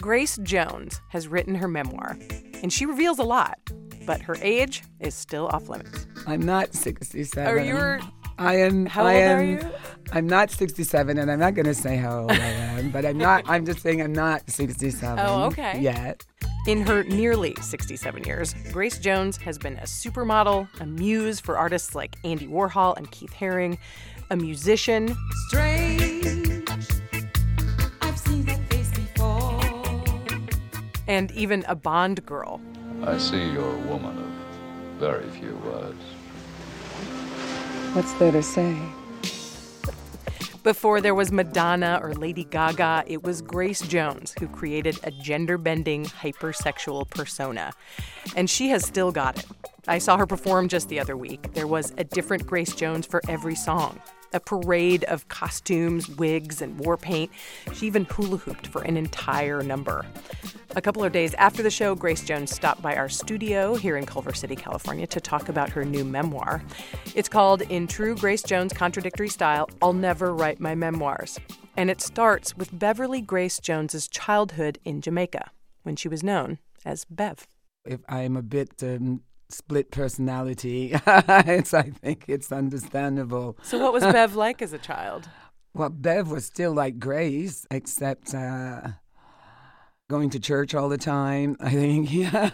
Grace Jones has written her memoir, and she reveals a lot, but her age is still off limits. I'm not 67. Are you? I am. How old are you? I'm not 67, and I'm not going to say how old I am, but I'm not. I'm just saying I'm not 67. Oh, okay. Yet. In her nearly 67 years, Grace Jones has been a supermodel, a muse for artists like Andy Warhol and Keith Haring, a musician. Strange, I've seen that face before. And even a Bond girl. I see you're a woman of very few words. What's there to say? Before there was Madonna or Lady Gaga, it was Grace Jones who created a gender-bending, hypersexual persona. And she has still got it. I saw her perform just the other week. There was a different Grace Jones for every song. A parade of costumes, wigs, and war paint. She even hula hooped for an entire number. A couple of days after the show, Grace Jones stopped by our studio here in Culver City, California, to talk about her new memoir. It's called, in true Grace Jones contradictory style, I'll Never Write My Memoirs. And it starts with Beverly Grace Jones's childhood in Jamaica, when she was known as Bev. If I'm a bit split personality, I think it's understandable. So what was Bev like as a child? Well, Bev was still like Grace, except going to church all the time, I think.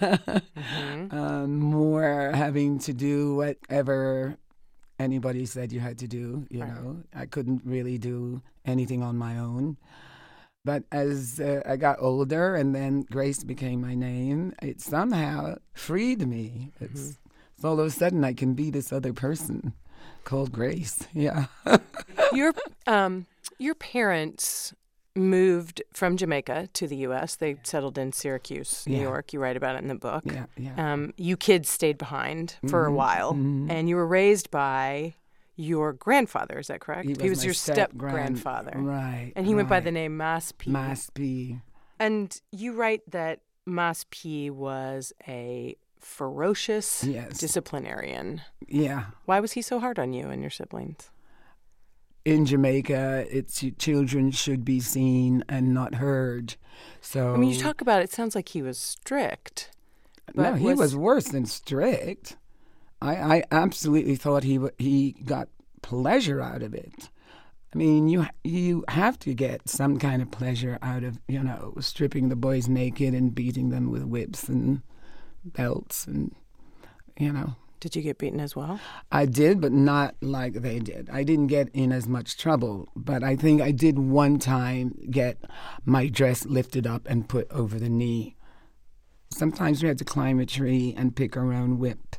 More having to do whatever anybody said you had to do, you know. I couldn't really do anything on my own. But as I got older and then Grace became my name, it somehow freed me. So all of a sudden I can be this other person called Grace. Yeah. Your parents moved from Jamaica to the U.S. They settled in Syracuse, New York. You write about it in the book. Yeah. You kids stayed behind for a while, and you were raised by your grandfather. Is that correct? He was your step-grandfather. Right. And he went by the name Mas P. Mas P. And you write that Mas P was a ferocious disciplinarian. Yeah. Why was he so hard on you and your siblings? In Jamaica, it's children should be seen and not heard. So I mean, you talk about it sounds like he was strict. No, he was worse than strict. I absolutely thought he got pleasure out of it. I mean, you have to get some kind of pleasure out of, stripping the boys naked and beating them with whips and belts and, Did you get beaten as well? I did, but not like they did. I didn't get in as much trouble, but I think I did one time get my dress lifted up and put over the knee. Sometimes we had to climb a tree and pick our own whip.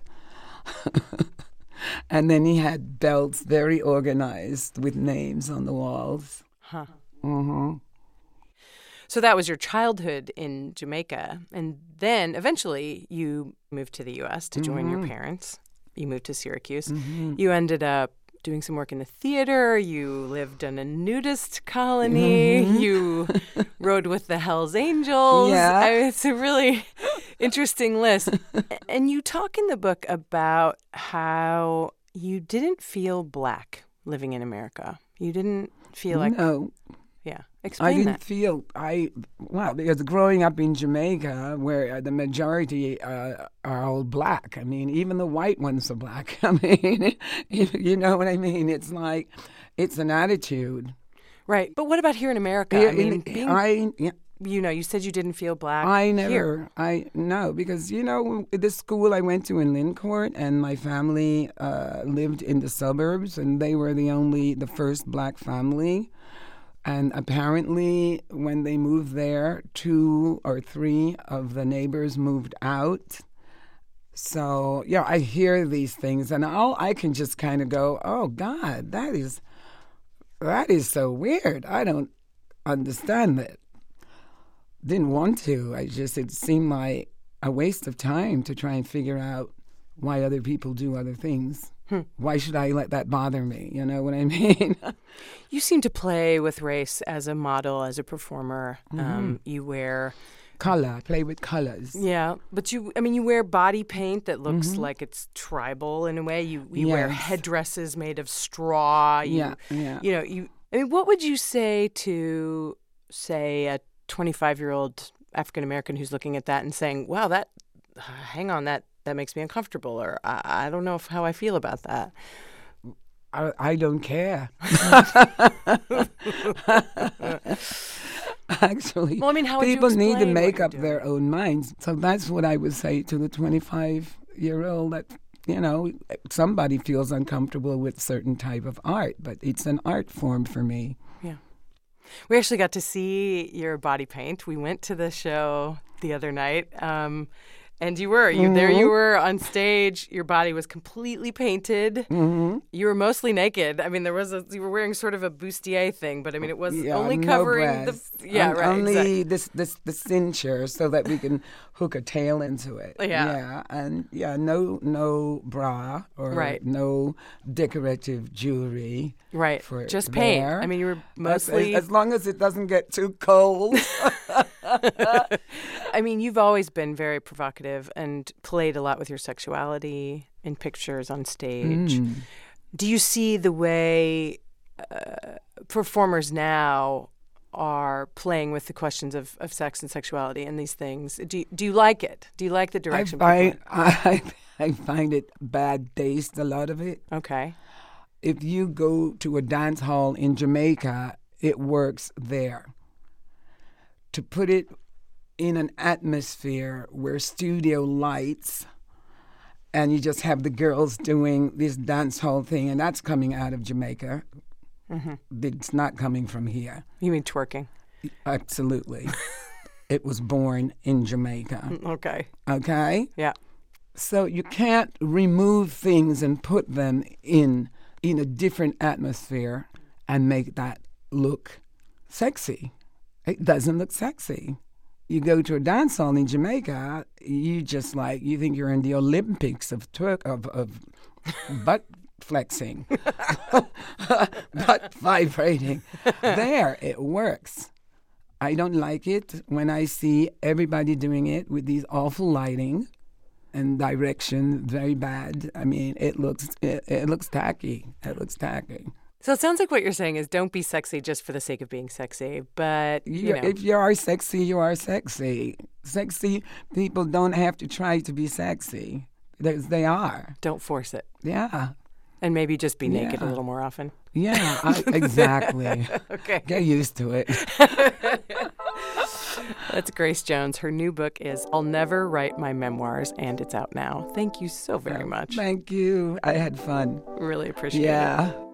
And then he had belts very organized with names on the walls. Huh. Mm-hmm. So that was your childhood in Jamaica. And then eventually you moved to the U.S. to join your parents. You moved to Syracuse. You ended up doing some work in the theater. You lived in a nudist colony. You rode with the Hells Angels. Yeah. It's a really interesting list. And you talk in the book about how you didn't feel black living in America. You didn't feel like... No. Yeah. I Explain didn't that. feel, because growing up in Jamaica, where the majority are all black, I mean, even the white ones are black. I mean, you know what I mean? It's like, it's an attitude. Right. But what about here in America? You said you didn't feel black. No, because, the school I went to in Lincourt and my family lived in the suburbs and they were the first black family. And apparently, when they moved there, 2 or 3 of the neighbors moved out. So, I hear these things, and I can just kind of go, oh, God, that is so weird. I don't understand that. Didn't want to. It seemed like a waste of time to try and figure out why other people do other things. Why should I let that bother me? You know what I mean? You seem to play with race as a model, as a performer. You wear... play with colors. Yeah, but you wear body paint that looks like it's tribal in a way. You wear headdresses made of straw. What would you say to, say, a 25-year-old African American who's looking at that and saying, wow, hang on, that makes me uncomfortable, or I don't know how I feel about that. I don't care. Actually, well, I mean, how would people you need to explain what make you're up doing? their own minds. So that's what I would say to the 25-year-old, that, somebody feels uncomfortable with certain type of art, but it's an art form for me. Yeah. We actually got to see your body paint. We went to the show the other night. And there you were on stage. Your body was completely painted. Mm-hmm. You were mostly naked. I mean, you were wearing sort of a bustier thing, but I mean, it was only no covering breasts. right. Only exactly. the cincher so that we can hook a tail into it. Yeah. And no bra or Right. no decorative jewelry. Right. For Just paint. there. I mean, you were mostly. As long as it doesn't get too cold. I mean, you've always been very provocative and played a lot with your sexuality in pictures on stage. Do you see the way performers now are playing with the questions of sex and sexuality and these things? Do you like it? Do you like the direction? I find it bad taste, a lot of it. Okay. If you go to a dance hall in Jamaica, it works there. To put it in an atmosphere where studio lights and you just have the girls doing this dance hall thing, and that's coming out of Jamaica. Mm-hmm. It's not coming from here. You mean twerking? Absolutely. It was born in Jamaica. Okay. Okay? Yeah. So you can't remove things and put them in a different atmosphere and make that look sexy. It doesn't look sexy. You go to a dance hall in Jamaica, you think you're in the Olympics of butt flexing, butt vibrating. There, it works. I don't like it when I see everybody doing it with these awful lighting and direction, very bad. I mean, it looks tacky. It looks tacky. So it sounds like what you're saying is don't be sexy just for the sake of being sexy, but, If you are sexy, you are sexy. Sexy people don't have to try to be sexy. They are. Don't force it. Yeah. And maybe just be naked a Yeah. little more often. Yeah, exactly. Okay. Get used to it. That's Grace Jones. Her new book is I'll Never Write My Memoirs, and it's out now. Thank you so very much. Thank you. I had fun. Really appreciate it. Yeah.